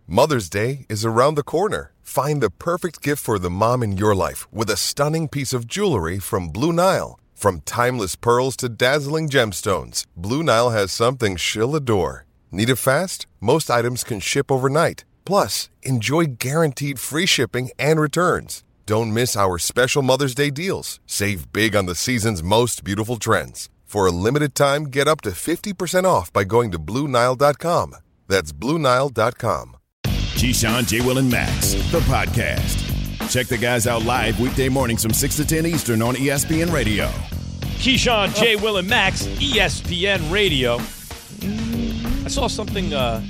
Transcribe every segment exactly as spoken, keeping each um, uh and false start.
Mother's Day is around the corner. Find the perfect gift for the mom in your life with a stunning piece of jewelry from Blue Nile. From timeless pearls to dazzling gemstones, Blue Nile has something she'll adore. Need it fast? Most items can ship overnight. Plus, enjoy guaranteed free shipping and returns. Don't miss our special Mother's Day deals. Save big on the season's most beautiful trends. For a limited time, get up to fifty percent off by going to Blue Nile dot com. That's Blue Nile dot com. Keyshawn, J. Will, and Max, the podcast. Check the guys out live weekday mornings from six to ten Eastern on E S P N Radio. Keyshawn, J. Will, and Max, E S P N Radio. I saw something uh,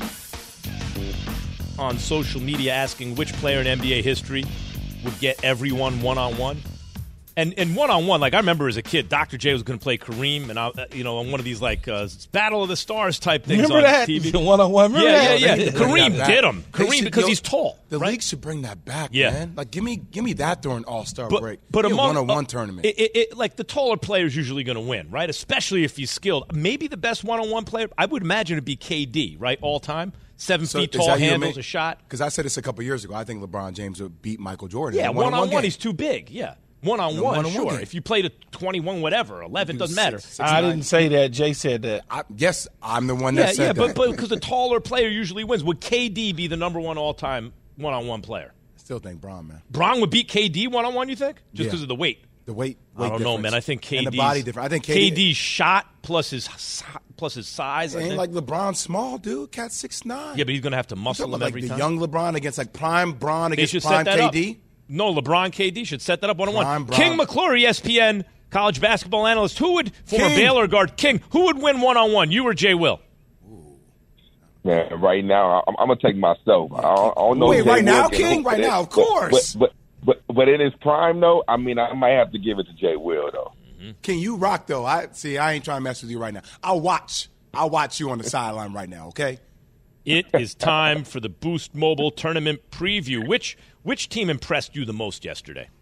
on social media asking which player in N B A history would get everyone one-on-one. And and one-on-one, like I remember as a kid, Doctor J was going to play Kareem, and I, you know, on one of these like uh, Battle of the Stars type things remember on that? T V. One-on-one, remember yeah, that? Yeah, yeah, yeah. Kareem did him. They Kareem should- because yo, he's tall. The right? league should bring that back, Yeah. man. Like, give me, give me that during All-Star But, break. but Give me a among one-on-one uh, tournament. It, it, it, like the taller player is usually going to win, right? Especially if he's skilled. Maybe the best one-on-one player, I would imagine it'd be K D, right? All time, seven So feet is tall, that you and handles me? a shot. Because I said this a couple years ago. I think LeBron James would beat Michael Jordan. Yeah, in a one-on-one one-on-one, game. he's too big. Yeah. One on No, one, one-on-one sure. game. If you played a twenty-one, whatever, eleven, do doesn't six- matter. six, I nine. didn't say that. Jay said that. I, yes, I'm the one that Yeah, said yeah, that. but because the taller player usually wins. Would K D be the number one all-time one-on-one player? I still think Bron, man. Bron would beat K D one-on-one, you think? Just Yeah. because of the weight? The weight, weight I don't know, difference. man. I think K D's and the body different. I think K D, K D's shot plus his plus his size. I ain't think. like LeBron small, dude. Cat six nine. Yeah, but he's going to have to muscle him like every the time. young LeBron against like prime Bron They against should prime set that K D. up. No, LeBron K D should set that up one-on-one. Prime Bron. King McClure, E S P N college basketball analyst. Who would, former King. Baylor guard, King, who would win one-on-one, you or Jay Will? Man, right now, I'm, I'm going to take myself. I don't, I don't know. Wait, if Jay right now, Will can King? hoop, Right but now, it- of course. But, but, but, but in his prime, though, I mean, I might have to give it to Jay Will, though. Can you rock though? I see. I ain't trying to mess with you right now. I'll watch. I'll watch you on the sideline right now. Okay. It is time for the Boost Mobile Tournament preview. Which which team impressed you the most yesterday?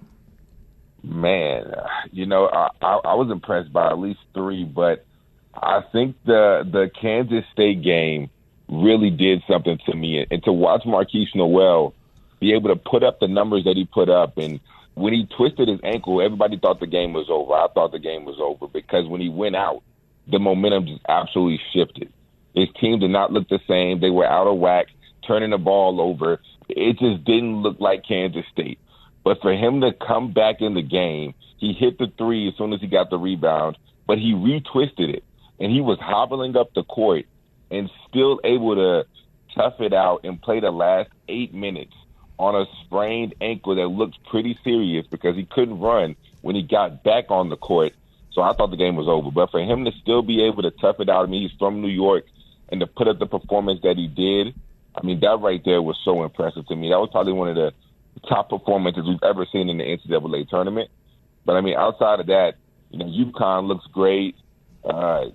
Man, you know, I, I, I was impressed by at least three, but I think the the Kansas State game really did something to me. And to watch Marquise Noel be able to put up the numbers that he put up, and when he twisted his ankle, everybody thought the game was over. I thought the game was over because when he went out, the momentum just absolutely shifted. His team did not look the same. They were out of whack, turning the ball over. It just didn't look like Kansas State. But for him to come back in the game, he hit the three as soon as he got the rebound, but he retwisted it, and he was hobbling up the court and still able to tough it out and play the last eight minutes on a sprained ankle that looked pretty serious because he couldn't run when he got back on the court. So I thought the game was over. But for him to still be able to tough it out, I mean, he's from New York, and to put up the performance that he did, I mean, that right there was so impressive to me. That was probably one of the top performances we've ever seen in the N C double A tournament. But, I mean, outside of that, you know, UConn looks great. Uh,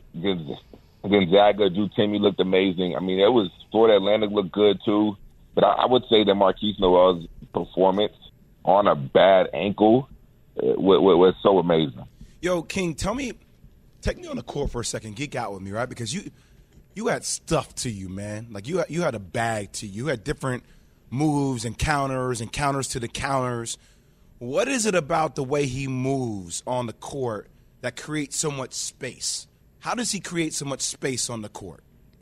Gonzaga, Drew Timme looked amazing. I mean, it was Florida Atlantic looked good, too. But I, I would say that Marquise Noel's performance on a bad ankle uh, was, was so amazing. Yo, King, tell me, take me on the court for a second. Geek out with me, right? Because you you had stuff to you, man. Like you had, you had a bag to you. You had different moves and counters and counters to the counters. What is it about the way he moves on the court that creates so much space? How does he create so much space on the court?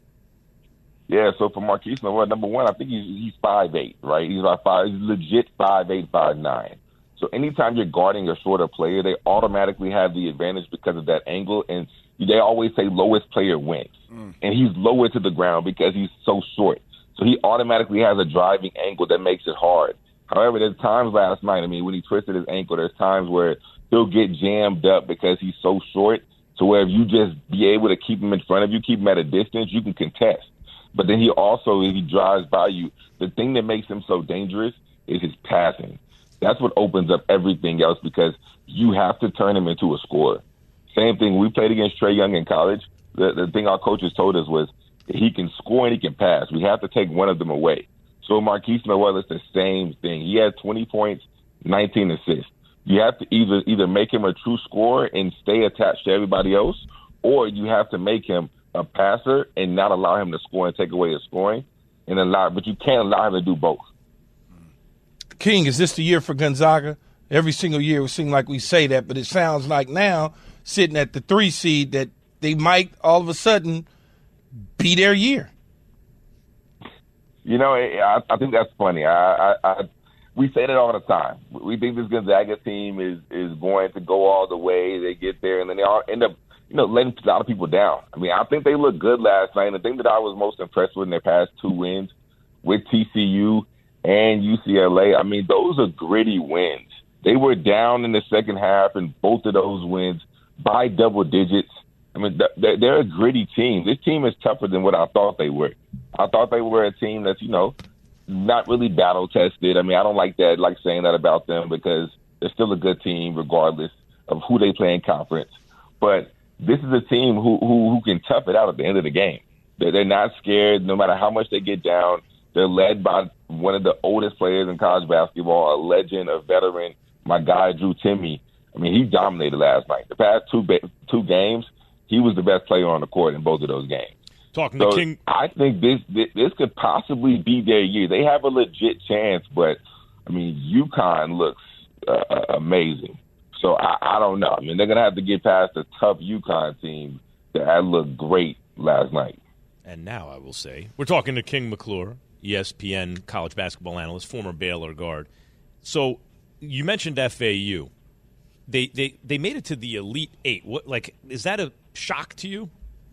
Yeah, so for Marquise Noel, number one, I think he's he's five eight, right? He's about five. He's legit five eight, five nine. So anytime you're guarding a shorter player, they automatically have the advantage because of that angle. And they always say lowest player wins. Mm. And he's lower to the ground because he's so short. So he automatically has a driving angle that makes it hard. However, there's times last night, I mean, when he twisted his ankle, there's times where he'll get jammed up because he's so short. So where if you just be able to keep him in front of you, keep him at a distance, you can contest. But then he also, if he drives by you, the thing that makes him so dangerous is his passing. That's what opens up everything else because you have to turn him into a scorer. Same thing, we played against Trae Young in college. The, the thing our coaches told us was he can score and he can pass. We have to take one of them away. So Marquise Noel is the same thing. He had twenty points, nineteen assists. You have to either either make him a true scorer and stay attached to everybody else, or you have to make him a passer and not allow him to score and take away his scoring. and allow, but you can't allow him to do both. King, is this the year for Gonzaga? Every single year it seems like we say that, but it sounds like now, sitting at the three seed, that they might all of a sudden be their year. You know, I, I think that's funny. I, I, I we say that all the time. We think this Gonzaga team is is going to go all the way. They get there, and then they all end up, you know, letting a lot of people down. I mean, I think they looked good last night. And the thing that I was most impressed with in their past two wins with T C U and U C L A, I mean, those are gritty wins. They were down in the second half in both of those wins by double digits. I mean, they're a gritty team. This team is tougher than what I thought they were. I thought they were a team that's, you know, not really battle-tested. I mean, I don't like that, like saying that about them, because they're still a good team regardless of who they play in conference. But this is a team who, who, who can tough it out at the end of the game. They're, they're not scared no matter how much they get down. They're led by one of the oldest players in college basketball, a legend, a veteran, my guy, Drew Timme. I mean, he dominated last night. The past two two games, he was the best player on the court in both of those games. Talking so to King, I think this, this this could possibly be their year. They have a legit chance, but I mean, UConn looks uh, amazing. So I, I don't know. I mean, they're gonna have to get past a tough UConn team that had looked great last night. And now I will say, we're talking to King McClure, E S P N college basketball analyst, former Baylor guard. So you mentioned F A U. They they they made it to the Elite Eight. What, like, is that a shock to you?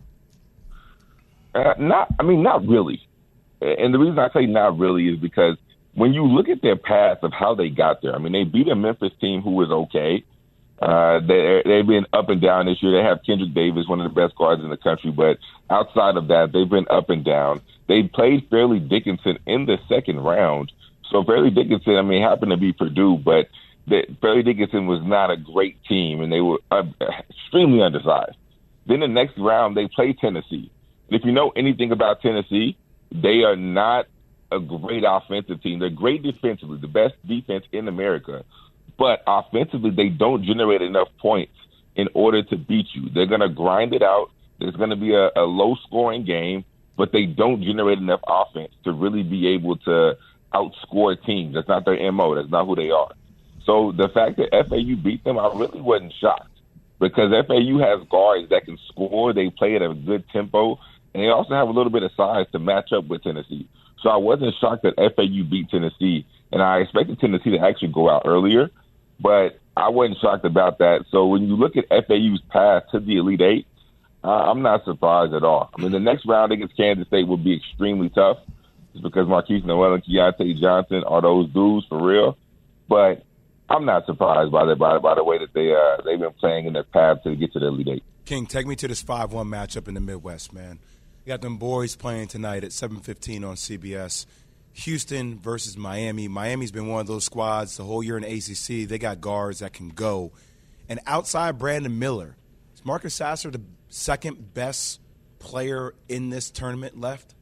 Uh, not, I mean, not really. And the reason I say not really is because when you look at their path of how they got there, I mean, they beat a Memphis team who was okay. Uh, they, they've been up and down this year. They have Kendrick Davis, one of the best guards in the country. But outside of that, they've been up and down. They played Fairleigh Dickinson in the second round. So Fairleigh Dickinson, I mean, happened to be Purdue, but the, Fairleigh Dickinson was not a great team, and they were uh, extremely undersized. Then the next round, they played Tennessee. And if you know anything about Tennessee, they are not a great offensive team. They're great defensively, the best defense in America. But offensively, they don't generate enough points in order to beat you. They're going to grind it out. There's going to be a, a low-scoring game, but they don't generate enough offense to really be able to outscore teams. That's not their M O. That's not who they are. So the fact that F A U beat them, I really wasn't shocked, because F A U has guards that can score. They play at a good tempo, and they also have a little bit of size to match up with Tennessee. So I wasn't shocked that F A U beat Tennessee, and I expected Tennessee to actually go out earlier, but I wasn't shocked about that. So when you look at F A U's path to the Elite Eight, uh, I'm not surprised at all. I mean, the next round against Kansas State will be extremely tough, just because Marquise Noel and Keontae Johnson are those dudes for real. But I'm not surprised by the, by, by the way that they, uh, they've been playing in their path to get to the Elite Eight. King, take me to this five one matchup in the Midwest, man. You got them boys playing tonight at seven fifteen on C B S. Houston versus Miami. Miami's been one of those squads the whole year in the A C C. They got guards that can go. And outside Brandon Miller, is Marcus Sasser the second best player in this tournament left?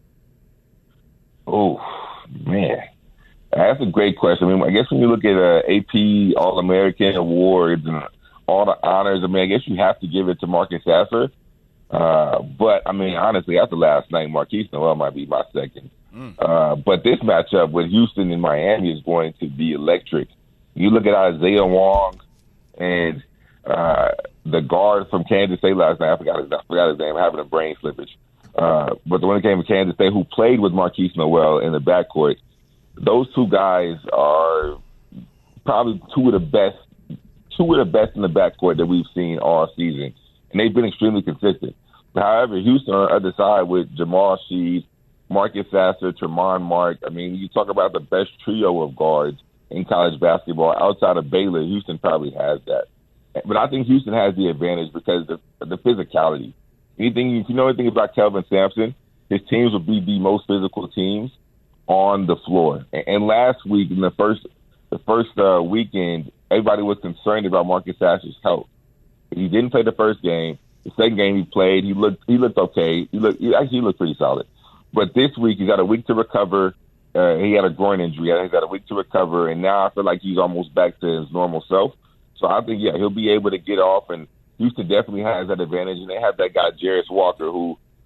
Oh, man. That's a great question. I mean, I guess when you look at uh, A P All-American awards and all the honors, I mean, I guess you have to give it to Marcus Sasser. Uh, but, I mean, honestly, after last night, Marquise Noel might be my second. Mm. Uh, but this matchup with Houston and Miami is going to be electric. You look at Isaiah Wong and uh, the guard from Kansas State last night. I forgot his, I forgot his name. I'm having a brain slippage. Uh, but the one that came from Kansas State who played with Marquise Noel in the backcourt, those two guys are probably two of the best, two of the best in the backcourt that we've seen all season. And they've been extremely consistent. However, Houston on the other side with Jamal Sheed, Marcus Sasser, Tremont Mark, I mean, you talk about the best trio of guards in college basketball outside of Baylor, Houston probably has that. But I think Houston has the advantage because of the physicality. Anything, if you know anything about Kelvin Sampson, his teams will be the most physical teams on the floor. And last week, in the first the first uh, weekend, everybody was concerned about Marcus Sasser's health. He didn't play the first game. The second game he played, he looked he looked okay. He looked he actually he looked pretty solid. But this week he's got a week to recover. Uh, he had a groin injury. He's got a week to recover, and now I feel like he's almost back to his normal self. So I think yeah he'll be able to get off, and Houston definitely has that advantage. And they have that guy Jarris Walker, who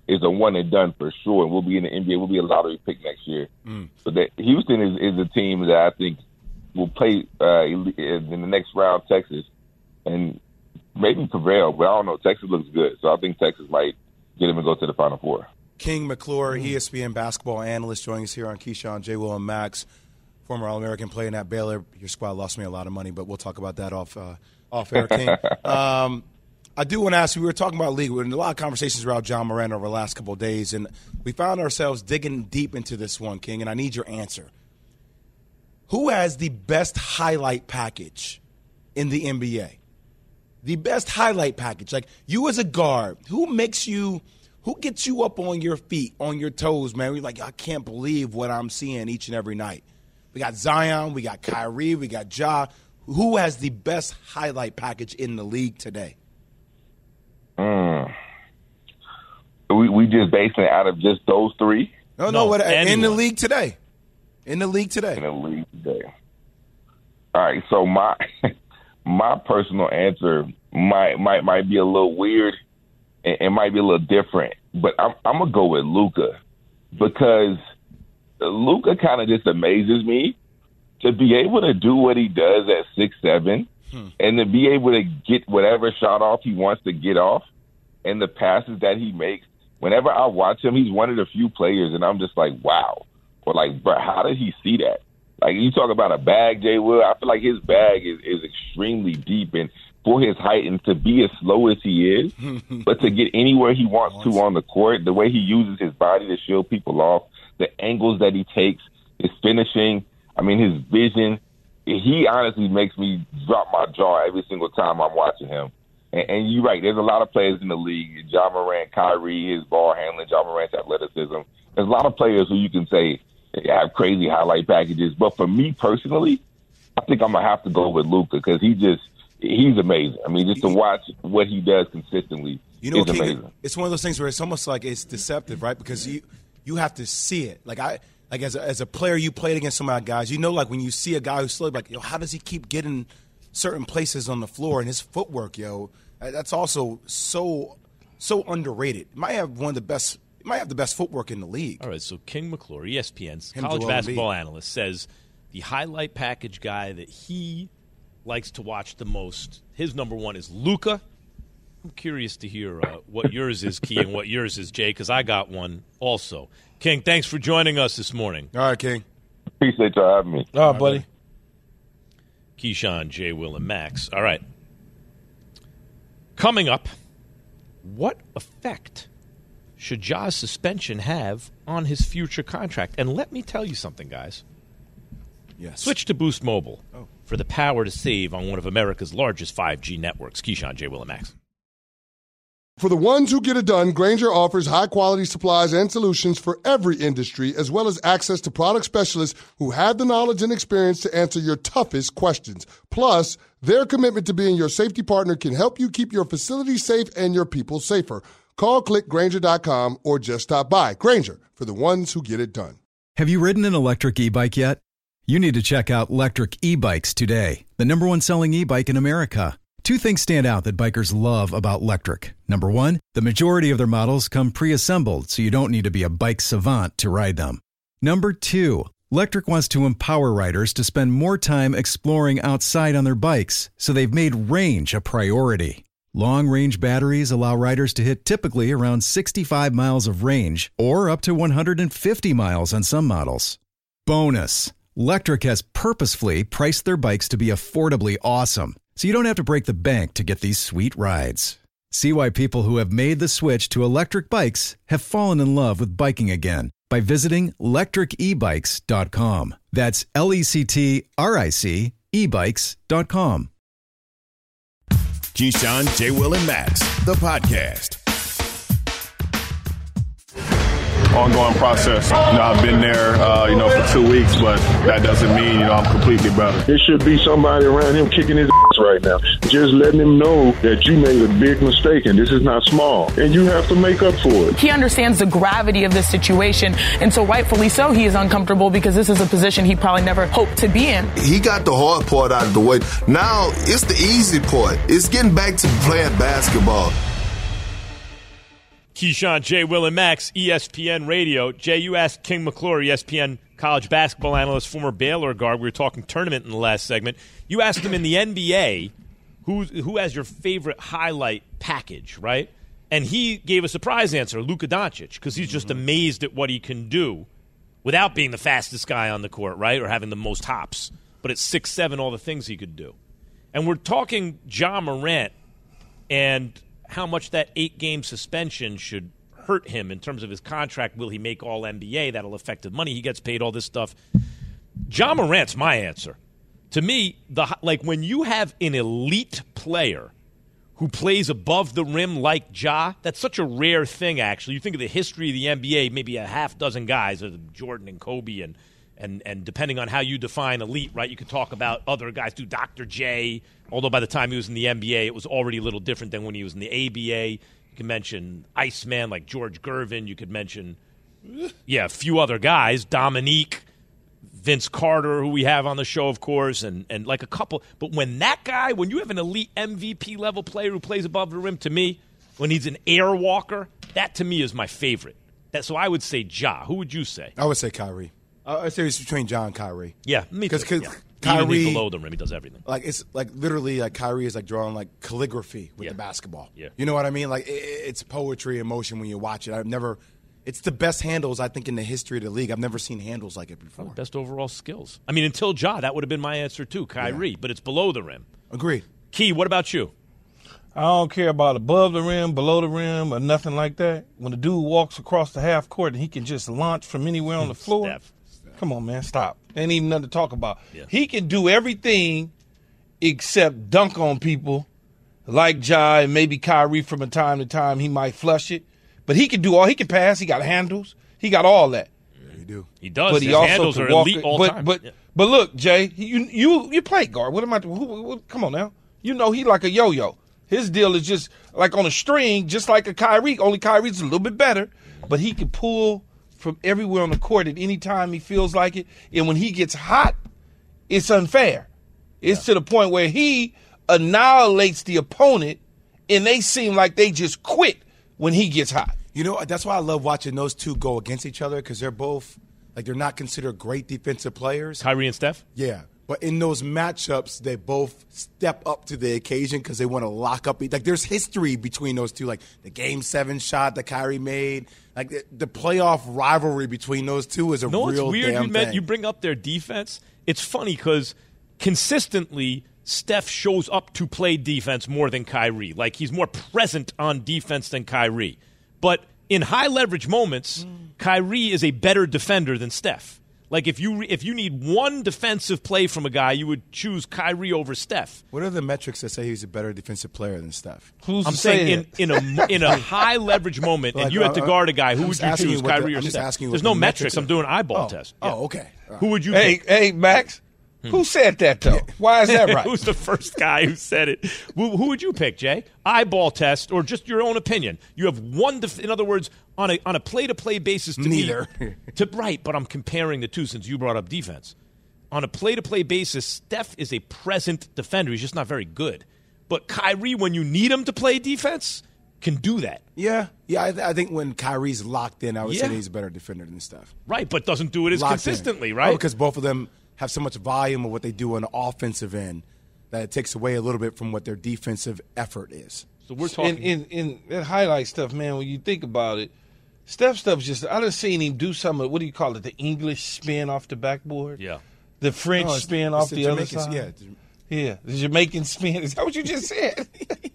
is a one and done for sure, and we'll be in the N B A. We'll be a lottery pick next year. Mm. So that Houston is, is a team that I think will play uh, in the next round, Texas, and maybe prevail. But I don't know. Texas looks good, so I think Texas might get them and go to the Final Four. King McClure, E S P N basketball analyst, joining us here on Keyshawn, J. Will, and Max, former All-American playing at Baylor. Your squad lost me a lot of money, but we'll talk about that off uh, off air, King. um, I do want to ask you, we were talking about league. We were in a lot of conversations around Ja Morant over the last couple of days, and we found ourselves digging deep into this one, King, and I need your answer. Who has the best highlight package in the N B A? The best highlight package. Like, you as a guard, who makes you – who gets you up on your feet, on your toes, man? You're like, I can't believe what I'm seeing each and every night. We got Zion, we got Kyrie, we got Ja. Who has the best highlight package in the league today? Mm. We we just basing it out of just those three? No, no, no what, in the league today. In the league today. In the league today. All right, so my my personal answer might might might be a little weird. It might be a little different, but I'm, I'm gonna go with Luka because Luka kind of just amazes me to be able to do what he does at six seven, hmm. and to be able to get whatever shot off he wants to get off, and the passes that he makes. Whenever I watch him, he's one of the few players, and I'm just like, wow, or like, bro, how did he see that? Like, you talk about a bag, Jay Will. I feel like his bag is, is extremely deep, and for his height and to be as slow as he is, but to get anywhere he wants to on the court, the way he uses his body to shield people off, the angles that he takes, his finishing, I mean, his vision, he honestly makes me drop my jaw every single time I'm watching him. And, and you're right, there's a lot of players in the league, Ja Morant, Kyrie, his ball handling, Ja Morant's athleticism. There's a lot of players who you can say have crazy highlight packages. But for me personally, I think I'm going to have to go with Luka because he just, he's amazing. I mean, just to watch what he does consistently you know, is King, amazing. It's one of those things where it's almost like it's deceptive, right? Because you you have to see it. Like I like as a, as a player, you played against some of my guys. You know, like when you see a guy who's slow, like, yo, how does he keep getting certain places on the floor and his footwork, yo? That's also so so underrated. It might have one of the best. It might have the best footwork in the league. All right, so King McClure, E S P N's Him college Joel basketball Embiid. analyst, says the highlight package guy that he likes to watch the most, his number one is Luka. I'm curious to hear uh, what yours is, Key, and what yours is, Jay, because I got one also. King, thanks for joining us this morning. All right, King. Appreciate y'all having me. All right, buddy. Keyshawn, Jay, Will, and Max. All right. Coming up, what effect should Ja's suspension have on his future contract? And let me tell you something, guys. Yes. Switch to Boost Mobile Oh. for the power to save on one of America's largest five G networks. Keyshawn, Jay, Will, and Max. For the ones who get it done, Grainger offers high-quality supplies and solutions for every industry, as well as access to product specialists who have the knowledge and experience to answer your toughest questions. Plus, their commitment to being your safety partner can help you keep your facility safe and your people safer. Call click Grainger dot com or just stop by. Grainger, for the ones who get it done. Have you ridden an electric e-bike yet? You need to check out Lectric E-Bikes today, the number one selling e-bike in America. Two things stand out that bikers love about Lectric. Number one, the majority of their models come pre-assembled, so you don't need to be a bike savant to ride them. Number two, Lectric wants to empower riders to spend more time exploring outside on their bikes, so they've made range a priority. Long-range batteries allow riders to hit typically around sixty-five miles of range, or up to one hundred fifty miles on some models. Bonus, Lectric has purposefully priced their bikes to be affordably awesome, so you don't have to break the bank to get these sweet rides. See why people who have made the switch to electric bikes have fallen in love with biking again by visiting lectric e bikes dot com. That's L E C T R I C e bikes dot com. Keyshawn, J. Will, and Max, the podcast. Ongoing process. You know, I've been there, uh, you know, for two weeks, but that doesn't mean, you know, I'm completely better. There should be somebody around him kicking his ass right now, just letting him know that you made a big mistake and this is not small, and you have to make up for it. He understands the gravity of this situation, and so rightfully so, he is uncomfortable because this is a position he probably never hoped to be in. He got the hard part out of the way. Now it's the easy part. It's getting back to playing basketball. Keyshawn, J. Will, and Max, E S P N Radio. Jay, you asked King McClure, E S P N college basketball analyst, former Baylor guard. We were talking tournament in the last segment. You asked him in the N B A, who, who has your favorite highlight package, right? And he gave a surprise answer, Luka Doncic, because he's just mm-hmm. amazed at what he can do without being the fastest guy on the court, right, or having the most hops. But at six seven, all the things he could do. And we're talking Ja Morant and how much that eight-game suspension should hurt him in terms of his contract. Will he make all N B A? That'll affect his money. He gets paid, all this stuff. Ja Morant's my answer. To me, the like when you have an elite player who plays above the rim like Ja, that's such a rare thing, actually. You think of the history of the N B A, maybe a half dozen guys, Jordan and Kobe, and and and depending on how you define elite, right, you could talk about other guys, do Doctor J, although by the time he was in the N B A, it was already a little different than when he was in the A B A. You could mention Iceman like George Gervin. You could mention, yeah, a few other guys, Dominique, Vince Carter, who we have on the show, of course, and, and like a couple. But when that guy, when you have an elite M V P-level player who plays above the rim, to me, when he's an air walker, that to me is my favorite. That, so I would say Ja. Who would you say? I would say Kyrie. I would say it's between Ja and Kyrie. Yeah, me too. Because yeah. Kyrie, even below the rim, he does everything. Like it's like literally like Kyrie is like drawing like calligraphy with yeah. the basketball. Yeah. You know what I mean? Like it, it's poetry in motion when you watch it. I've never. It's the best handles, I think, in the history of the league. I've never seen handles like it before. Oh, best overall skills. I mean, until Ja, that would have been my answer too, Kyrie. Yeah. But it's below the rim. Agreed. Key, what about you? I don't care about above the rim, below the rim, or nothing like that. When the dude walks across the half court and he can just launch from anywhere on the floor, Steph. Steph. Come on, man, stop. Ain't even nothing to talk about. Yeah. He can do everything except dunk on people like Ja and maybe Kyrie from time to time. He might flush it. But he can do all. He can pass. He got handles. He got all that. Yeah, he do. He does. But His he also handles can are walk elite it. all but, time. But yeah. but look, Jay, you you you play guard. What am I? Who, who, come on now. You know he like a yo-yo. His deal is just like on a string, just like a Kyrie. Only Kyrie's a little bit better, but he can pull from everywhere on the court at any time he feels like it. And when he gets hot, it's unfair. It's yeah. to the point where he annihilates the opponent, and they seem like they just quit when he gets hot. You know, that's why I love watching those two go against each other because they're both, like, they're not considered great defensive players. Kyrie and Steph? Yeah. But in those matchups, they both step up to the occasion because they want to lock up. Like, there's history between those two. Like, the Game seven shot that Kyrie made. Like, the, the playoff rivalry between those two is a no, real it's weird damn you, met, thing. you bring up their defense. It's funny because consistently Steph shows up to play defense more than Kyrie. Like, he's more present on defense than Kyrie. But in high leverage moments, mm. Kyrie is a better defender than Steph. Like, if you if you need one defensive play from a guy, you would choose Kyrie over Steph. What are the metrics that say he's a better defensive player than Steph? Who's I'm saying in, in a in a high leverage moment, like, and you uh, had to guard a guy, who I'm would you choose, you Kyrie the, or I'm Steph? Asking you There's what no the metrics. metrics I'm doing an eyeball oh. test. Oh, yeah. okay. Right. Who would you Hey, pick? hey, Max. Hmm. Who said that, though? Why is that right? Who's the first guy who said it? Who, who would you pick, Jay? Eyeball test or just your own opinion? You have one, def- in other words, on a on a play-to-play basis to Neither. me. To, right, but I'm comparing the two since you brought up defense. On a play-to-play basis, Steph is a present defender. He's just not very good. But Kyrie, when you need him to play defense, can do that. Yeah. Yeah, I, th- I think when Kyrie's locked in, I would Yeah. say he's a better defender than Steph. Right, but doesn't do it as Locked consistently, in. right? Oh, because both of them have so much volume of what they do on the offensive end that it takes away a little bit from what their defensive effort is. So we're talking. In, in, in that highlight stuff, man, when you think about it, Steph stuff's just, I done seen him do some of, what do you call it, the English spin off the backboard? Yeah. The French No, it's- spin it's off the the other Jamaican- side? yeah. Yeah, the Jamaican spin. Is that what you just said?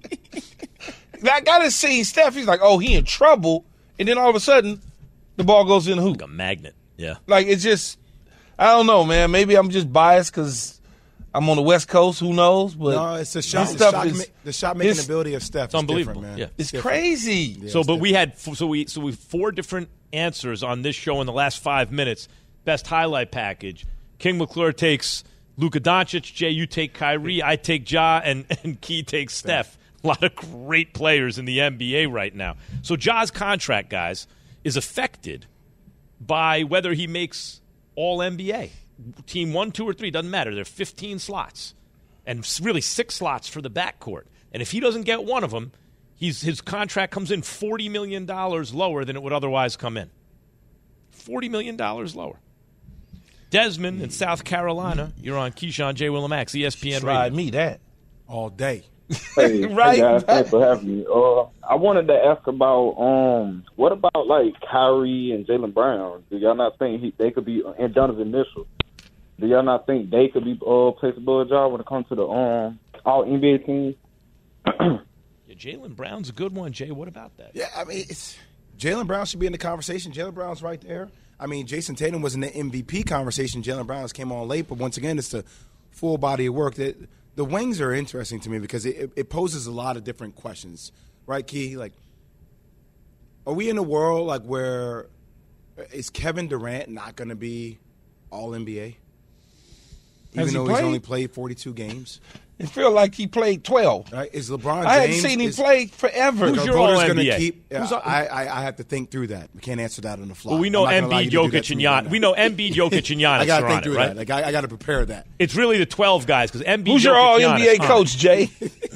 I got to see Steph. He's like, oh, he in trouble. And then all of a sudden, the ball goes in the hoop. Like a magnet, yeah. Like, it's just, I don't know, man. Maybe I'm just biased because I'm on the West Coast. Who knows? But No, it's the shot, this the stuff shot, is- ma- the shot making it's- ability of Steph. It's is unbelievable, different, man. yeah. It's different. crazy. Yeah, So, it's but we different. had so we so we four different answers on this show in the last five minutes. Best highlight package. King McClure takes Luka Doncic. Jay, you take Kyrie. I take Ja, and and Key takes Steph. A lot of great players in the N B A right now. So Ja's contract, guys, is affected by whether he makes all N B A. Team one, two, or three, doesn't matter. There are fifteen slots, and really six slots for the backcourt. And if he doesn't get one of them, He's his contract comes in forty million dollars lower than it would otherwise come in. forty million dollars lower. Desmond in South Carolina, you're on Keyshawn, J. Will and Max, E S P N Slide Radio. me that. All day. Hey, Right. hey guys, thanks for having me. Uh, I wanted to ask about um, what about like Kyrie and Jaylen Brown? Do y'all not think he, they could be and Donovan Mitchell? Do y'all not think they could be uh, placed above a job when it comes to the um all N B A teams? Yeah, Jaylen Brown's a good one, Jay. What about that? Yeah, I mean, it's Jaylen Brown should be in the conversation. Jaylen Brown's right there. I mean, Jason Tatum was in the M V P conversation. Jaylen Brown came on late, but once again, it's the full body of work. That the wings are interesting to me because it, it poses a lot of different questions, right, Key? Like, are we in a world like where is Kevin Durant not going to be all N B A? Even Has he though played? he's only played forty-two games. It feel like he played twelve. Right? Is LeBron James? I haven't seen him is, play forever. Who's Are your voters all going N B to A? keep? Who's I, all- I I have to think through that. We can't answer that on the fly. Well, we know I'm not gonna allow Embiid, you to do that Jokic, to and me Gian. right now. We know Embiid, Jokic, and Giannis I got to are think on through it, right? that. Like I, I got to prepare that. It's really the twelve guys because Embiid, Who's your Jokic, all Giannis, N B A huh? coach, Jay?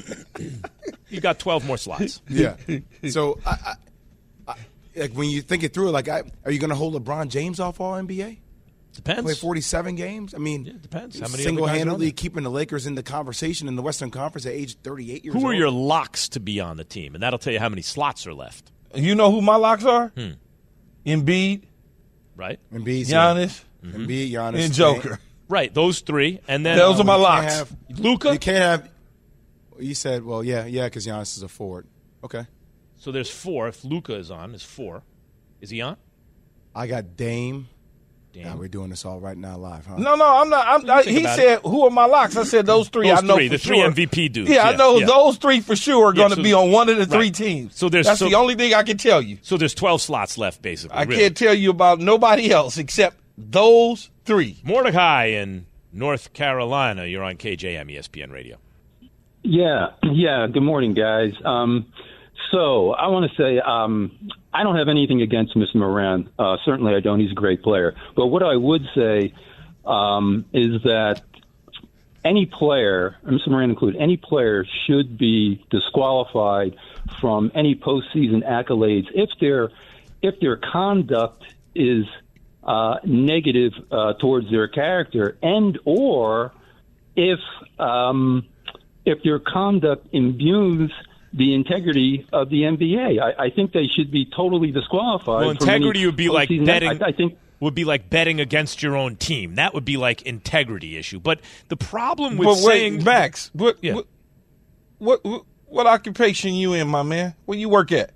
You got twelve more slots. Yeah. So, I, I, I, like when you think it through, like, I, are you going to hold LeBron James off all N B A? Depends. Play forty-seven games. I mean, Yeah, it depends. How many other guys are on single-handedly there? keeping the Lakers in the conversation in the Western Conference at age thirty-eight years old. Who are your locks to be on the team? And that'll tell you how many slots are left, You know who my locks are? Hmm. Embiid, right? Embiid, Giannis, Embiid, Giannis, and Joker. Right, those three. And then Those are my You can't locks. have- Luka. You can't have. You said, well, yeah, yeah, because Giannis is a forward. Okay. So there's four. If Luka is on, is four. Is he on? I got Dame. Damn. Yeah, we're doing this all right now live, huh? No, no, I'm not. I'm, I, think he about said, "Who are my locks?" I said, "Those three. Those I know three, for the sure. three M V P dudes. Yeah, I Yeah, know yeah. those three for sure are Yeah, going to so- be on one of the three right. teams. So there's- that's so- the only thing I can tell you. So there's twelve slots left, basically. I really. can't tell you about nobody else except those three. Mordecai in North Carolina. You're on K J M E S P N Radio. Yeah, yeah. Good morning, guys. Um, so I want to say um, I don't have anything against Mister Moran. Uh, certainly, I don't. He's a great player. But what I would say um, is that any player, Mister Moran included, any player should be disqualified from any postseason accolades if their if their conduct is uh, negative uh, towards their character, and or if um, if their conduct imbues the integrity of the N B A. I, I think they should be totally disqualified. Well, from any integrity would be like postseason- betting. I, I think would be like betting against your own team. That would be like integrity issue. But the problem with But wait, saying Max, what, Yeah. what, what, what, what occupation you in, my man? Where you work at?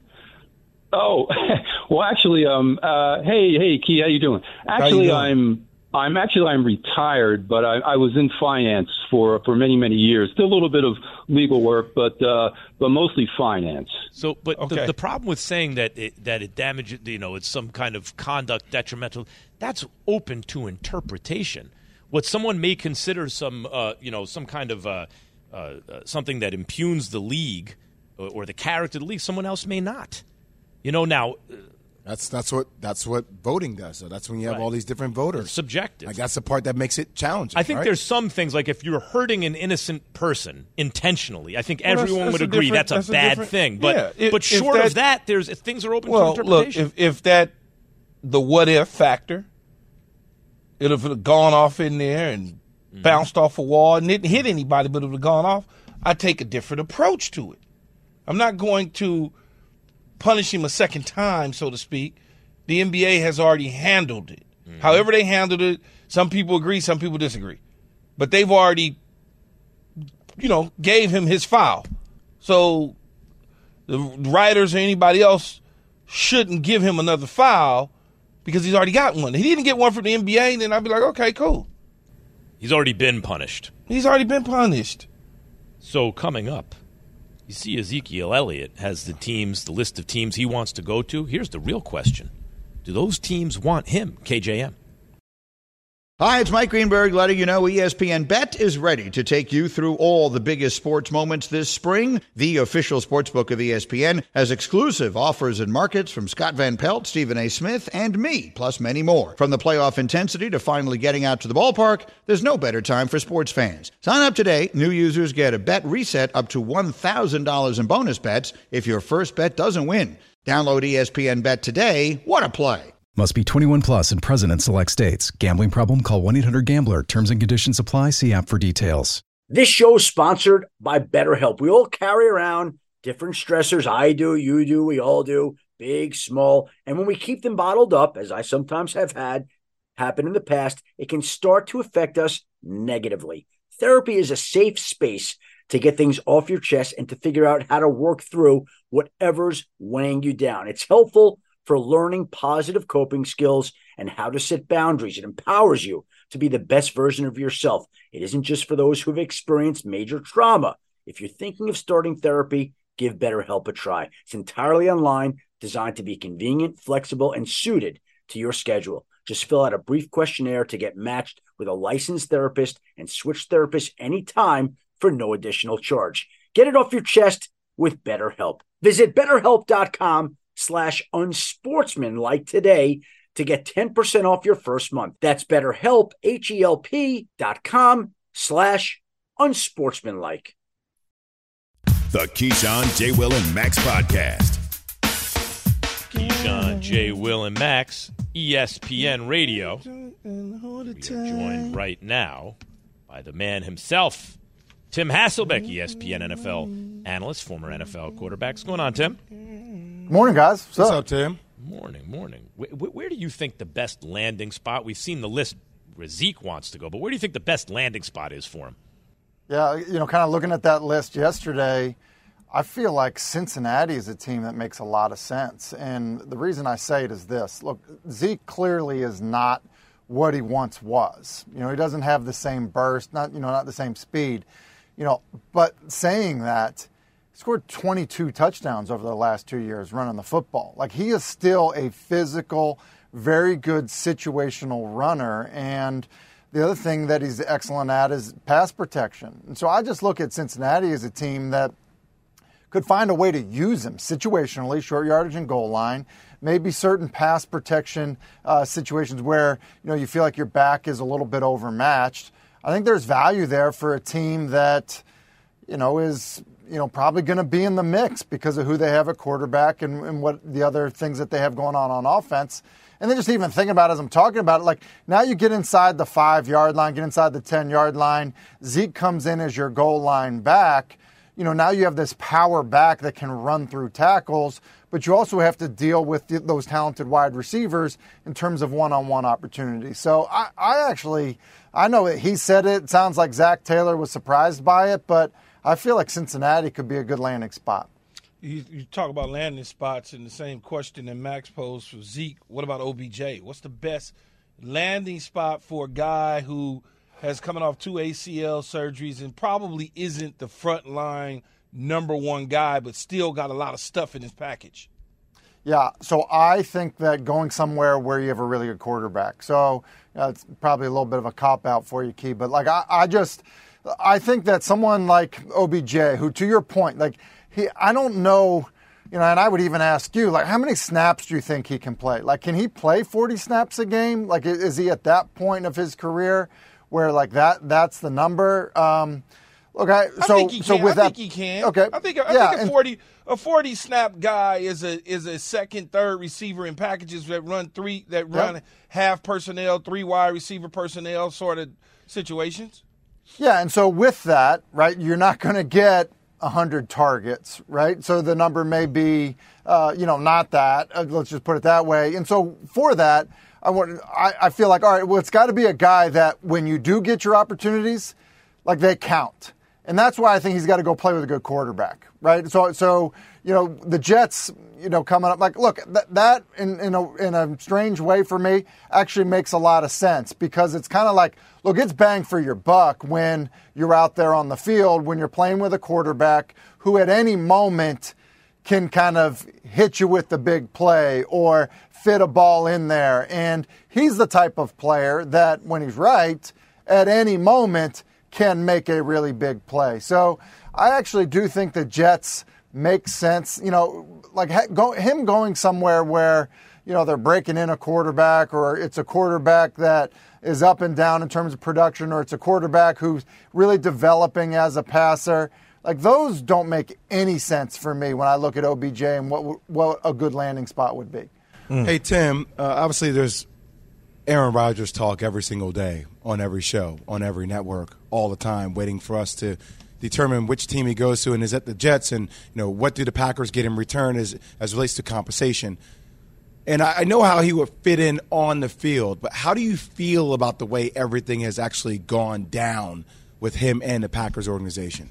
Oh, well, actually, um, uh, hey, hey, Key, how you doing? Actually, doing? I'm, I'm actually I'm retired, but I, I was in finance for for many many years. Still a little bit of legal work, but uh, but mostly finance. So, but the, Okay. the problem with saying that it, that it damages, you know, it's some kind of conduct detrimental. That's open to interpretation. What someone may consider some, uh, you know, some kind of uh, uh, uh, something that impugns the league or, or the character of the league, someone else may not. You know, now That's that's what that's what voting does. So that's when you have Right. all these different voters. it's subjective. Like that's the part that makes it challenging. I think right? there's some things like if you're hurting an innocent person intentionally, I think Well, that's- everyone that's would a agree different- that's a that's a bad different- thing. But yeah, if- but if short that- of that, there's things are open Well, to look, interpretation. if if that the what if factor, it would have gone off in there and Mm-hmm. bounced off a wall and didn't hit anybody, but it would have gone off. I take a different approach to it. I'm not going to punish him a second time, so to speak. The N B A has already handled it. Mm-hmm. However they handled it, some people agree, some people disagree. But they've already, you know, gave him his foul. So the writers or anybody else shouldn't give him another foul because he's already got one. He didn't get one from the N B A, then I'd be like, okay, cool. He's already been punished. He's already been punished. So coming up, you see Ezekiel Elliott has the teams, the list of teams he wants to go to. Here's the real question. Do those teams want him, K J M? Hi, it's Mike Greenberg letting you know E S P N Bet is ready to take you through all the biggest sports moments this spring. The official sportsbook of E S P N has exclusive offers and markets from Scott Van Pelt, Stephen A. Smith, and me, plus many more. From the playoff intensity to finally getting out to the ballpark, there's no better time for sports fans. Sign up today. New users get a bet reset up to one thousand dollars in bonus bets if your first bet doesn't win. Download E S P N Bet today. What a play. Must be twenty-one plus and present in select states. Gambling problem? Call one eight hundred gambler. Terms and conditions apply. See app for details. This show is sponsored by BetterHelp. We all carry around different stressors. I do, you do, we all do, big, small. And when we keep them bottled up, as I sometimes have had happen in the past, it can start to affect us negatively. Therapy is a safe space to get things off your chest and to figure out how to work through whatever's weighing you down. It's helpful for learning positive coping skills and how to set boundaries. It empowers you to be the best version of yourself. It isn't just for those who have experienced major trauma. If you're thinking of starting therapy, give BetterHelp a try. It's entirely online, designed to be convenient, flexible, and suited to your schedule. Just fill out a brief questionnaire to get matched with a licensed therapist and switch therapists anytime for no additional charge. Get it off your chest with BetterHelp. Visit BetterHelp.com slash unsportsmanlike today to get ten percent off your first month. That's BetterHelp, H-E-L-P dot com slash unsportsmanlike. The Keyshawn, J. Will, and Max podcast. Keyshawn, J. Will, and Max, E S P N Radio. We are joined right now by the man himself, Tim Hasselbeck, E S P N N F L analyst, former N F L quarterback. What's going on, Tim? Morning, guys. What's, What's up? up, Tim? Morning, morning. Where, where do you think the best landing spot? We've seen the list where Zeke wants to go, but where do you think the best landing spot is for him? Yeah, you know, kind of looking at that list yesterday, I feel like Cincinnati is a team that makes a lot of sense. And the reason I say it is this. Look, Zeke clearly is not what he once was. You know, he doesn't have the same burst, not, you know, not the same speed. You know, but saying that, he scored twenty-two touchdowns over the last two years running the football. Like, he is still a physical, very good situational runner. And the other thing that he's excellent at is pass protection. And so I just look at Cincinnati as a team that could find a way to use him situationally, short yardage and goal line, maybe certain pass protection uh, situations where, you know, you feel like your back is a little bit overmatched. I think there's value there for a team that, you know, is, you know, probably going to be in the mix because of who they have at quarterback and, and what the other things that they have going on on offense. And then just even thinking about it as I'm talking about it, like now you get inside the five-yard line, get inside the ten-yard line. Zeke comes in as your goal line back. You know, now you have this power back that can run through tackles, but you also have to deal with the, those talented wide receivers in terms of one-on-one opportunities. So I, I actually, I know he said it. It sounds like Zach Taylor was surprised by it, but I feel like Cincinnati could be a good landing spot. You, you talk about landing spots, and the same question that Max posed for Zeke. What about O B J? What's the best landing spot for a guy who has coming off two A C L surgeries and probably isn't the front line number one guy, but still got a lot of stuff in his package? Yeah, so I think that going somewhere where you have a really good quarterback. So uh, it's probably a little bit of a cop-out for you, Key. But, like, I, I just – I think that someone like O B J, who, to your point, like, he – I don't know – you know, and I would even ask you, like, how many snaps do you think he can play? Like, can he play forty snaps a game? Like, is he at that point of his career where, like, that that's the number? Um, okay, I so think he so can. with I that, think he can. Okay, I think I yeah, think a and, forty a forty snap guy is a is a second, third receiver in packages that run three that run yep. half personnel, three wide receiver personnel sort of situations. Yeah, and so with that, right, you're not going to get one hundred targets, right? So the number may be, uh, you know, not that. Uh, let's just put it that way. And so for that, I want. I, I feel like, all right, well, it's got to be a guy that when you do get your opportunities, like they count. And that's why I think he's got to go play with a good quarterback, right? So, so you know, the Jets, you know, coming up, like, look, that, that in, in, a, in a strange way for me actually makes a lot of sense because it's kind of like, look, it's bang for your buck when you're out there on the field, when you're playing with a quarterback who at any moment can kind of hit you with the big play or fit a ball in there. And he's the type of player that, when he's right, at any moment can make a really big play. So I actually do think the Jets make sense. You know, like go, him going somewhere where, you know, they're breaking in a quarterback, or it's a quarterback that is up and down in terms of production, or it's a quarterback who's really developing as a passer. Like, those don't make any sense for me when I look at O B J and what what a good landing spot would be. Mm. Hey, Tim, uh, obviously there's Aaron Rodgers talk every single day on every show, on every network, all the time, waiting for us to determine which team he goes to, and is it the Jets, and you know, what do the Packers get in return as as relates to compensation. And I, I know how he would fit in on the field, but how do you feel about the way everything has actually gone down with him and the Packers organization?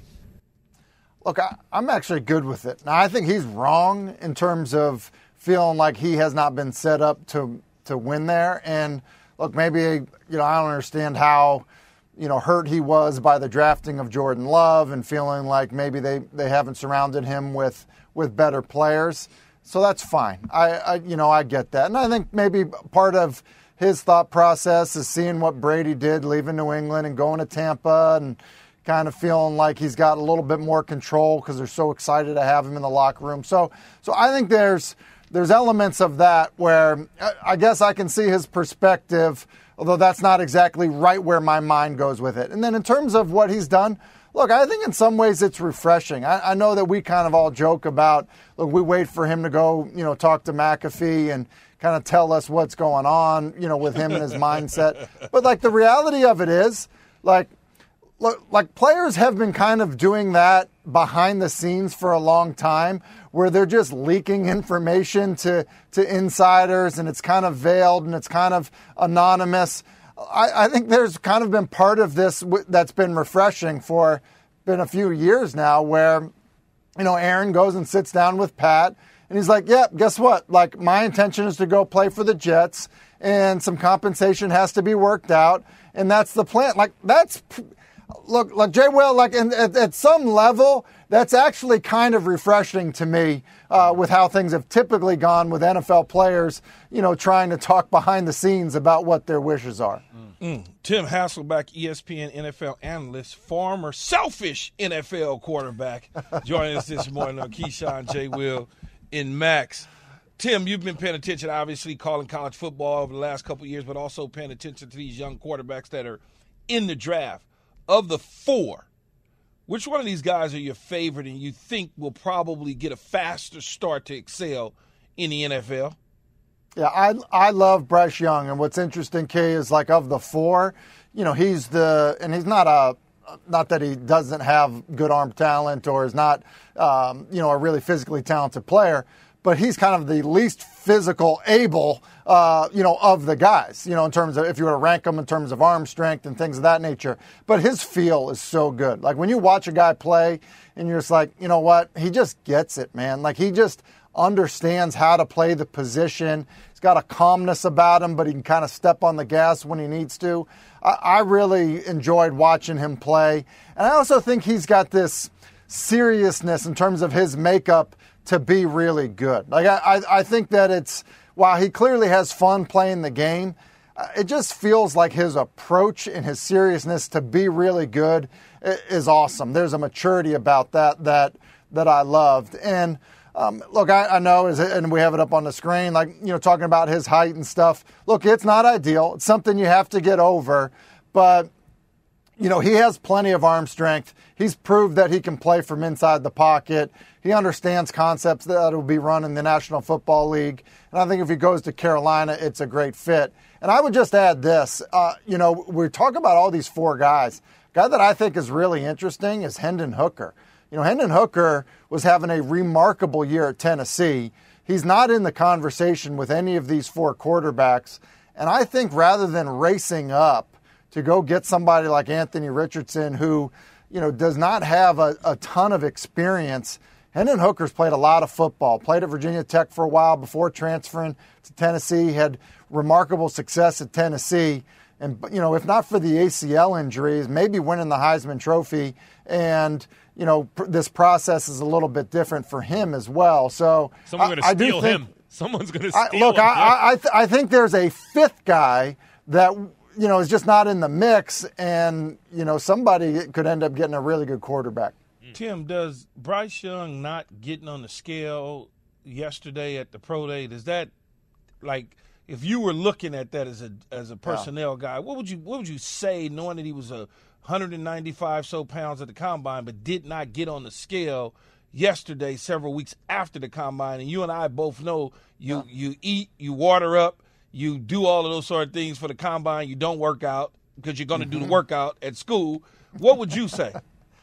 Look, I, I'm actually good with it. Now, I think he's wrong in terms of feeling like he has not been set up to to win there. And look, maybe, you know, I don't understand how, you know, hurt he was by the drafting of Jordan Love and feeling like maybe they, they haven't surrounded him with, with better players. So that's fine. I, I, you know, I get that. And I think maybe part of his thought process is seeing what Brady did, leaving New England and going to Tampa, and kind of feeling like he's got a little bit more control because they're so excited to have him in the locker room. So, so I think there's there's elements of that where I guess I can see his perspective, although that's not exactly right where my mind goes with it. And then in terms of what he's done, look, I think in some ways it's refreshing. I, I know that we kind of all joke about, look, we wait for him to go, you know, talk to McAfee and kind of tell us what's going on, you know, with him and his mindset. But, like, the reality of it is, like, look, like players have been kind of doing that behind the scenes for a long time, where they're just leaking information to, to insiders, and it's kind of veiled and it's kind of anonymous. I, I think there's kind of been part of this w- that's been refreshing for been a few years now, where, you know, Aaron goes and sits down with Pat, and he's like, yeah, guess what? Like, my intention is to go play for the Jets, and some compensation has to be worked out, and that's the plan. Like, that's, look, like Jay Will, like, and at, at some level, that's actually kind of refreshing to me uh, with how things have typically gone with N F L players, you know, trying to talk behind the scenes about what their wishes are. Mm. Tim Hasselbeck, E S P N N F L analyst, former selfish N F L quarterback, joining us this morning on Keyshawn, J. Will, and Max. Tim, you've been paying attention, obviously, calling college football over the last couple of years, but also paying attention to these young quarterbacks that are in the draft. Of the four, which one of these guys are your favorite and you think will probably get a faster start to excel in the N F L? Yeah, I I love Bryce Young, and what's interesting, Kay, is like of the four, you know, he's the, and he's not a, not that he doesn't have good arm talent or is not, um, you know, a really physically talented player, but he's kind of the least physical able, uh, you know, of the guys, you know, in terms of if you were to rank them in terms of arm strength and things of that nature. But his feel is so good. Like, when you watch a guy play and you're just like, you know what, he just gets it, man. Like, he just understands how to play the position. He's got a calmness about him, but he can kind of step on the gas when he needs to. I, I really enjoyed watching him play. And I also think he's got this seriousness in terms of his makeup to be really good. Like, I, I think that it's, while he clearly has fun playing the game, uh, it just feels like his approach and his seriousness to be really good is awesome. There's a maturity about that that that I loved. And um, look, I, I know, and we have it up on the screen, like, you know, talking about his height and stuff. Look, it's not ideal. It's something you have to get over, but you know, he has plenty of arm strength. He's proved that he can play from inside the pocket. He understands concepts that will be run in the National Football League. And I think if he goes to Carolina, it's a great fit. And I would just add this. Uh, you know, we talk about all these four guys. A guy that I think is really interesting is Hendon Hooker. You know, Hendon Hooker was having a remarkable year at Tennessee. He's not in the conversation with any of these four quarterbacks. And I think rather than racing up to go get somebody like Anthony Richardson, who, you know, does not have a, a ton of experience, Hendon Hooker's played a lot of football, played at Virginia Tech for a while before transferring to Tennessee, had remarkable success at Tennessee. And, you know, if not for the A C L injuries, maybe winning the Heisman Trophy. And, you know, pr- this process is a little bit different for him as well. So someone's going to steal think, him. Someone's going to steal I, look, him. Look, I, I, th- I think there's a fifth guy that, you know, is just not in the mix. And, you know, somebody could end up getting a really good quarterback. Tim, does Bryce Young not getting on the scale yesterday at the Pro Day, does that, like, if you were looking at that as a as a personnel yeah. guy, what would you what would you say, knowing that he was a one hundred ninety-five so pounds at the combine, but did not get on the scale yesterday, several weeks after the combine? And you and I both know you yeah. you eat, you water up, you do all of those sort of things for the combine. You don't work out because you're going to mm-hmm. do the workout at school. What would you say?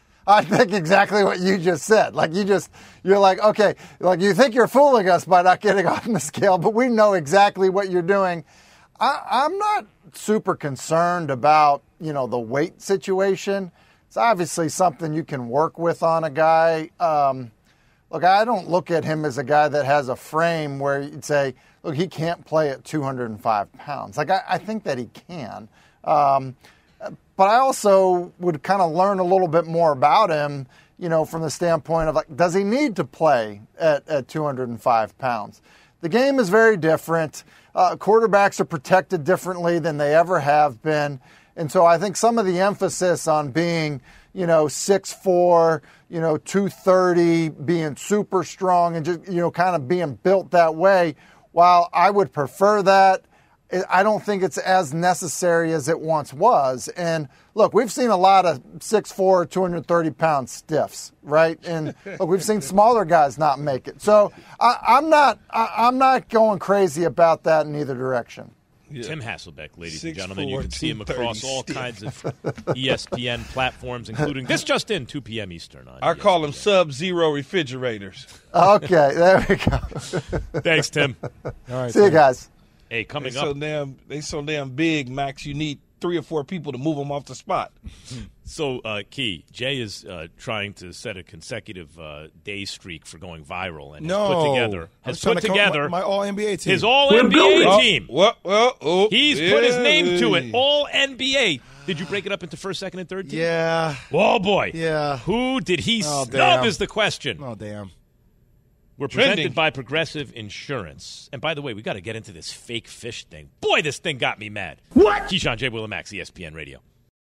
I think exactly what you just said. Like you just, you're like, okay, like you think you're fooling us by not getting on the scale, but we know exactly what you're doing. I, I'm not super concerned about, you know, the weight situation. It's obviously something you can work with on a guy. Um, look, I don't look at him as a guy that has a frame where you'd say, look, he can't play at two hundred five pounds. Like I, I think that he can. Um, But I also would kind of learn a little bit more about him, you know, from the standpoint of, like, does he need to play at, at two hundred five pounds? The game is very different. Uh, quarterbacks are protected differently than they ever have been. And so I think some of the emphasis on being, you know, six foot four, you know, two thirty, being super strong and just, you know, kind of being built that way, while I would prefer that, I don't think it's as necessary as it once was. And look, we've seen a lot of six foot four, two hundred thirty pound stiffs, right? And look, we've seen smaller guys not make it. So I, I'm not, I, I'm not going crazy about that in either direction. Yeah. Tim Hasselbeck, ladies Six, and gentlemen. four, You can see him across all stiff. kinds of E S P N platforms, including this just in, two p.m. Eastern. On I E S P N. call them Sub-Zero refrigerators. Okay, there we go. Thanks, Tim. All right, see you guys. Hey, coming they up. So damn, they so damn big, Max. You need three or four people to move them off the spot. So, uh, Key, Jay is uh, trying to set a consecutive uh, day streak for going viral, and no. has put together has trying put to come together my, my All N B A team. His All N B A oh, team. Well, well, oh, He's yeah. put his name to it. All N B A. Did you break it up into first, second, and third team? Yeah. Oh boy. Yeah. Who did he Oh, snub? damn. Is the question. Oh damn. We're Trending. presented by Progressive Insurance. And by the way, we got to get into this fake fish thing. Boy, this thing got me mad. What? Keyshawn, J. Will and Max, E S P N Radio.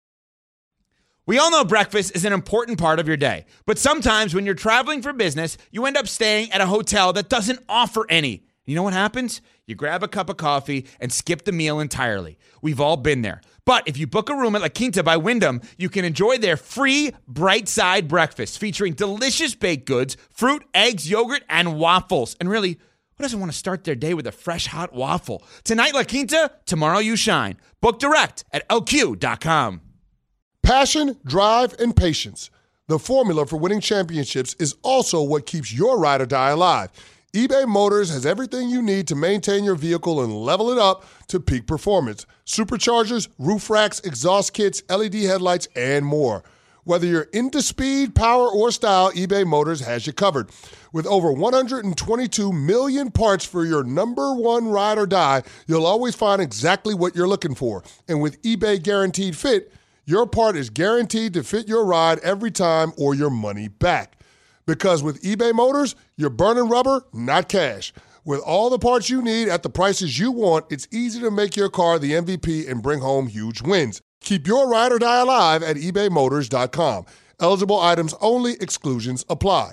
We all know breakfast is an important part of your day. But sometimes when you're traveling for business, you end up staying at a hotel that doesn't offer any. You know what happens? You grab a cup of coffee and skip the meal entirely. We've all been there. But if you book a room at La Quinta by Wyndham, you can enjoy their free Bright Side breakfast featuring delicious baked goods, fruit, eggs, yogurt, and waffles. And really, who doesn't want to start their day with a fresh, hot waffle? Tonight, La Quinta, tomorrow you shine. Book direct at L Q dot com. Passion, drive, and patience. The formula for winning championships is also what keeps your ride or die alive. eBay Motors has everything you need to maintain your vehicle and level it up to peak performance. Superchargers, roof racks, exhaust kits, L E D headlights, and more. Whether you're into speed, power, or style, eBay Motors has you covered. With over one hundred twenty-two million parts for your number one ride or die, you'll always find exactly what you're looking for. And with eBay Guaranteed Fit, your part is guaranteed to fit your ride every time or your money back. Because with eBay Motors, you're burning rubber, not cash. With all the parts you need at the prices you want, it's easy to make your car the M V P and bring home huge wins. Keep your ride or die alive at ebay motors dot com. Eligible items only. Exclusions apply.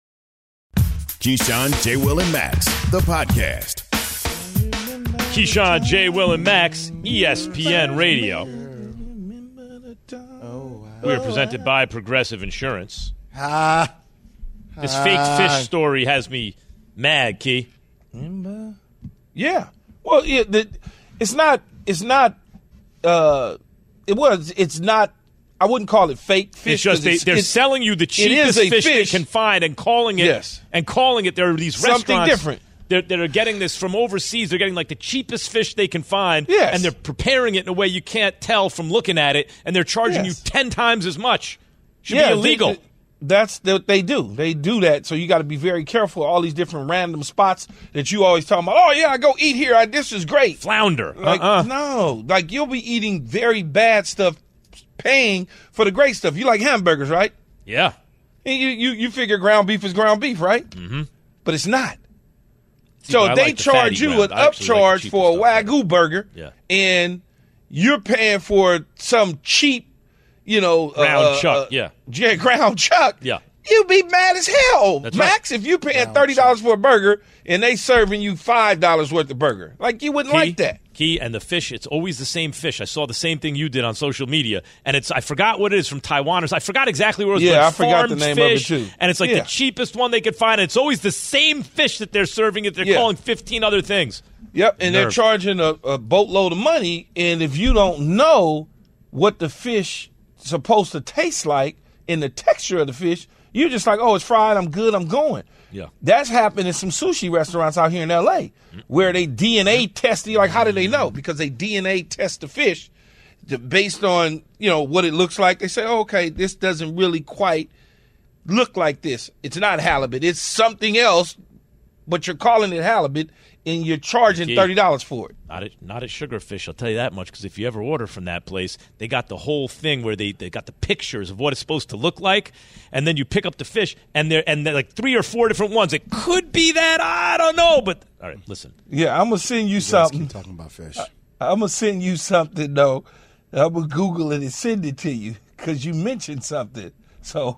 Keyshawn, J. Will, and Max, the podcast. Keyshawn, J. Will, and Max, E S P N Radio. We are presented by Progressive Insurance. Ah. This fake fish story has me mad, Key. Yeah. Well, yeah, the, it's not. It's not. Uh, it was. It's not. I wouldn't call it fake fish. It's just they, it's, they're it's, selling you the cheapest a fish, fish they can find and calling it. Yes. And calling it. There are these Something restaurants different. That are getting this from overseas. They're getting like the cheapest fish they can find. Yes. And they're preparing it in a way you can't tell from looking at it. And they're charging Yes. you ten times as much. Should yeah, be illegal. The, That's what they do. They do that. So you got to be very careful. All these different random spots that you always talk about. Oh yeah, I go eat here. I, this is great. Flounder. Like uh-uh. no, like you'll be eating very bad stuff, paying for the great stuff. You like hamburgers, right? Yeah. And you you you figure ground beef is ground beef, right? Mm-hmm. But it's not. See, So I if they like the charge fatty you ground. an I actually like the upcharge for a cheaper stuff Wagyu burger, Yeah. and you're paying for some cheap, you know, Ground uh, chuck, uh, yeah. yeah, ground chuck. Yeah. You'd be mad as hell, That's Max, if you paying thirty dollars for a burger and they serving you five dollars worth of burger. Like you wouldn't Key, like that. Key and the fish, it's always the same fish. I saw the same thing you did on social media, and it's I forgot what it is from Taiwan. I forgot exactly where it was. Yeah, but I it's forgot the farmed name of it, fish, too. And it's like Yeah. the cheapest one they could find. And it's always the same fish that they're serving it. They're Yeah. calling fifteen other things. Yep, and they're Nerve. charging a, a boatload of money, and if you don't know what the fish is supposed to taste like and the texture of the fish, you're just like, oh, it's fried, I'm good, I'm going. Yeah. That's happened in some sushi restaurants out here in L A where they D N A test you. Like, how do they know? Because they D N A test the fish to, based on, you know, what it looks like. They say, oh, okay, this doesn't really quite look like this. It's not halibut. It's something else, but you're calling it halibut, and you're charging Key. thirty dollars for it. Not at, not at Sugarfish, I'll tell you that much, because if you ever order from that place, they got the whole thing where they, they got the pictures of what it's supposed to look like, and then you pick up the fish, and they're, and they're like three or four different ones. It could be that, I don't know, but all right, listen. Yeah, I'm going to send you, You guys something. keep talking about fish. I, I'm going to send you something, though. I'm going to Google it and send it to you because you mentioned something. So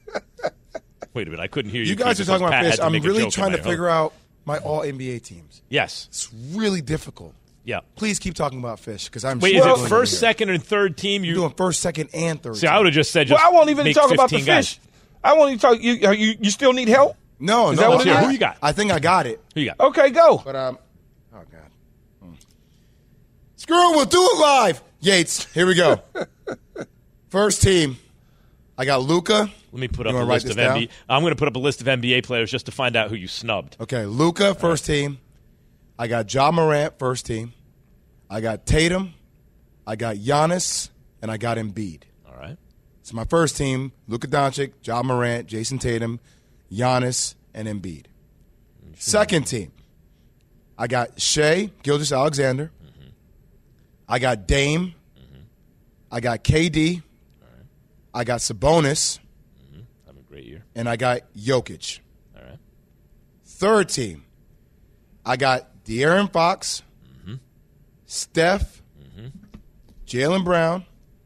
Wait a minute, I couldn't hear you. You guys Keith, are talking because about Pat had fish. to I'm make a really joke in trying my to head. figure out my all N B A teams. Yes. It's really difficult. Yeah. Please keep talking about fish because I'm Wait, is struggling it first, here. second, and third team? You I'm doing first, second, and third. See, I would have just said just well, I won't even make talk about the fifteen guys. fish. I won't even talk. You, are you, you still need help? No, Is no. that what Let's it hear is? it. Who you got? I think I got it. Who you got? Okay, go. But um, oh god, Hmm. Screw it. We'll do it live. Yates, here we go. First team, I got Luka. Let me put You up a wanna write list this of down? N B A. I'm going to put up a list of N B A players just to find out who you snubbed. Okay, Luka, first team. I got Ja Morant, first team. I got Tatum. I got Giannis, and I got Embiid. All right. So my first team: Luka Doncic, Ja Morant, Jason Tatum, Giannis, and Embiid. Second team, I got Shea Gilgeous-Alexander. Mm-hmm. I got Dame. Mm-hmm. I got K D. All right. I got Sabonis, Mm-hmm. Having a great year. and I got Jokic. All right. Third team, I got De'Aaron Fox, Mm-hmm. Steph, Mm-hmm. Jaylen Brown,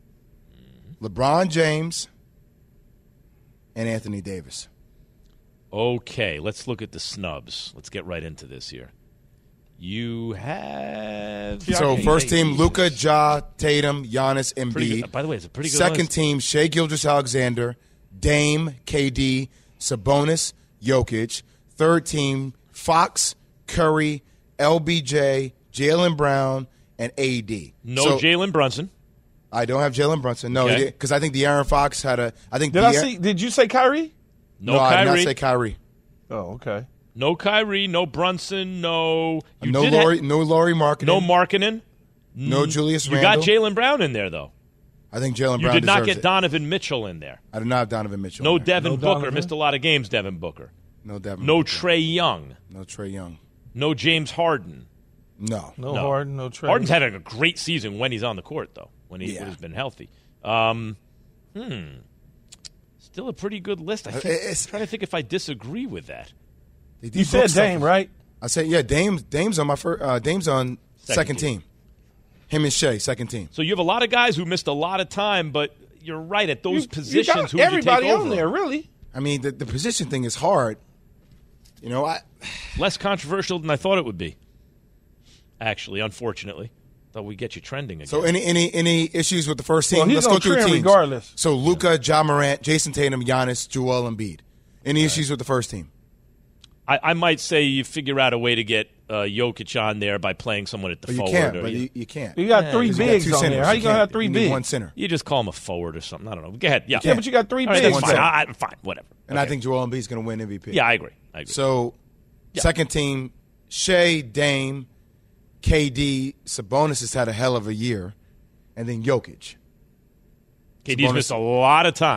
LeBron James, and Anthony Davis. Okay, let's look at the snubs. Let's get right into this here. You have So first team, Luka, Ja, Tatum, Giannis, Pretty Embiid. good. By the way, it's a pretty good Second list. team, Shea Gilgeous-Alexander, Dame, K D, Sabonis, Jokic. Third team, Fox, Curry, L B J, Jaylen Brown, and A D. No So- Jalen Brunson. I don't have Jalen Brunson. No, Okay. because I think De'Aaron Fox had a. I think. Did I De'Aaron- see? Did you say Kyrie? No, No, I did not Kyrie. say Kyrie. Oh, okay. No Kyrie. No Brunson. No. You no did Laurie. ha- no Laurie Marketing. no Markkinen. No Julius You got Randle. Jalen Brown in there though. I think Jalen You Brown did not deserves get it. Donovan Mitchell in there. I did not have Donovan Mitchell. No in there. Devin No Booker. Donovan? Missed a lot of games. Devin Booker. No Devin. No Booker. Trey Young. No Trey Young. No James Harden. No. No, No. Harden, no Trey. Harden's had a great season when he's on the court, though, when, he, Yeah. when he's been healthy. Um, hmm. Still a pretty good list. I Uh, think, it's- I'm trying to think if I disagree with that. They You said booked Dame, stuff. right? I said yeah. Dame's Dame's on my first. Uh, Dame's on Second second, team. team. Him and Shea, second team. So you have a lot of guys who missed a lot of time, but you're right at those You- positions. You got who would you everybody take on over there, them? really. I mean, the, the position thing is hard. You know, I Less controversial than I thought it would be. Actually, unfortunately, thought we'd get you trending again. so any any any issues with the first team? Well, he's Let's gonna go through trend teams. regardless. So Luka, Ja Morant, Jason Tatum, Giannis, Joel Embiid. Any issues with the first team? I, I might say you figure out a way to get uh, Jokic on there by playing someone at the But you forward. can't. or But you, you, you can't. You got Yeah, three 'Cause you got bigs two on centers. there. How you gonna can't- have three you need bigs? one center. you just call him a forward or something. I don't know. Go ahead. Yeah, Yeah, but you got three All right, bigs. that's One fine. center. I, I, fine. Whatever. And Okay. I think Joel Embiid's going to win M V P. Yeah, I agree. I agree. So, Yeah. second team, Shea, Dame, K D, Sabonis has had a hell of a year, and then Jokic. K D's Sabonis- missed a lot of time.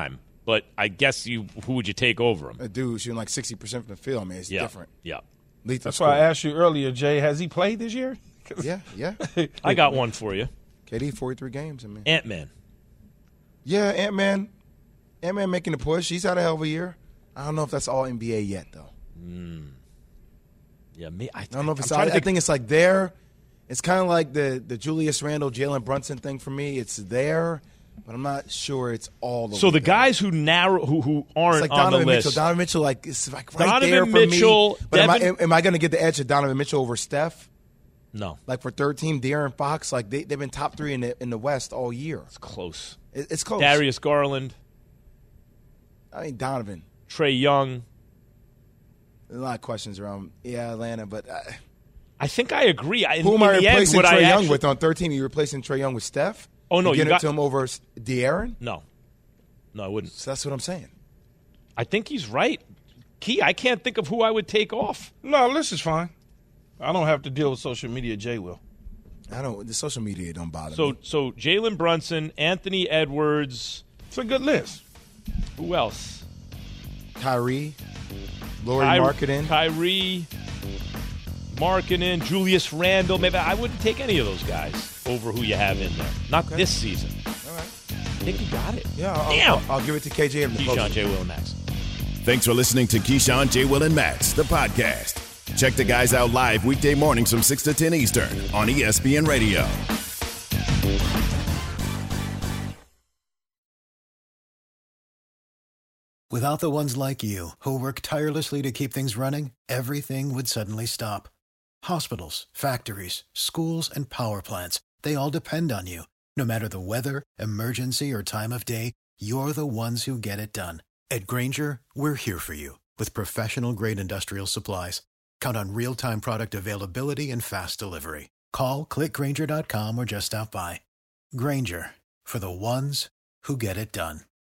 but I guess you who would you take over him? A dude shooting like sixty percent from the field, man. It's yeah. different. Yeah. Lethal That's score. why I asked you earlier, Jay, has he played this year? Yeah, yeah. I got one for you. K D, forty-three games. I mean. Ant-Man. Yeah, Ant-Man. Ant-Man making the push. He's had a hell of a year. I don't know if that's all N B A yet, though. Mm. Yeah, me. I, I don't know if it's I'm all. trying to I think- think it's like there. It's kind of like the, the Julius Randle, Jalen Brunson thing for me. It's there, but I'm not sure it's all the So way the there. guys who narrow who who aren't It's like on the Donovan list. Mitchell. Donovan Mitchell, like, is like right Donovan there for Mitchell, me. But am I, Devin- am I going to get the edge of Donovan Mitchell over Steph? No. Like for third team, De'Aaron Fox, like they, they've been top three in the in the West all year. It's close. It, it's close. Darius Garland, I mean, Donovan. Trey Young. There's a lot of questions around, yeah, Atlanta, but uh, I think I agree. I, who in, am I in the end, replacing would Trey I Young actually, with on third team? You replacing Trey Young with Steph? Oh, no, You you get got- it to him over S- De'Aaron? No. No, I wouldn't. So that's what I'm saying. I think he's right. Key, I can't think of who I would take off. No, this is fine. I don't have to deal with social media. Jay will. I don't. The social media don't bother So, me. so Jalen Brunson, Anthony Edwards. It's a good list. Who else? Kyrie, Laurie Ky- Marketing. Kyrie, Markkanen, Julius Randle. Maybe I wouldn't take any of those guys over who you have in there. Not Okay. this season. All right. I think you got it. Yeah, I'll, Damn. I'll, I'll give it to K J. Keyshawn, J. Will, and Max. Thanks for listening to Keyshawn, J. Will, and Max, the podcast. Check the guys out live weekday mornings from six to ten Eastern on E S P N Radio. Without the ones like you, who work tirelessly to keep things running, everything would suddenly stop. Hospitals, factories, schools, and power plants, they all depend on you. No matter the weather, emergency, or time of day, you're the ones who get it done. At Grainger, we're here for you with professional-grade industrial supplies. Count on real-time product availability and fast delivery. Call, click Grainger dot com, or just stop by. Grainger, for the ones who get it done.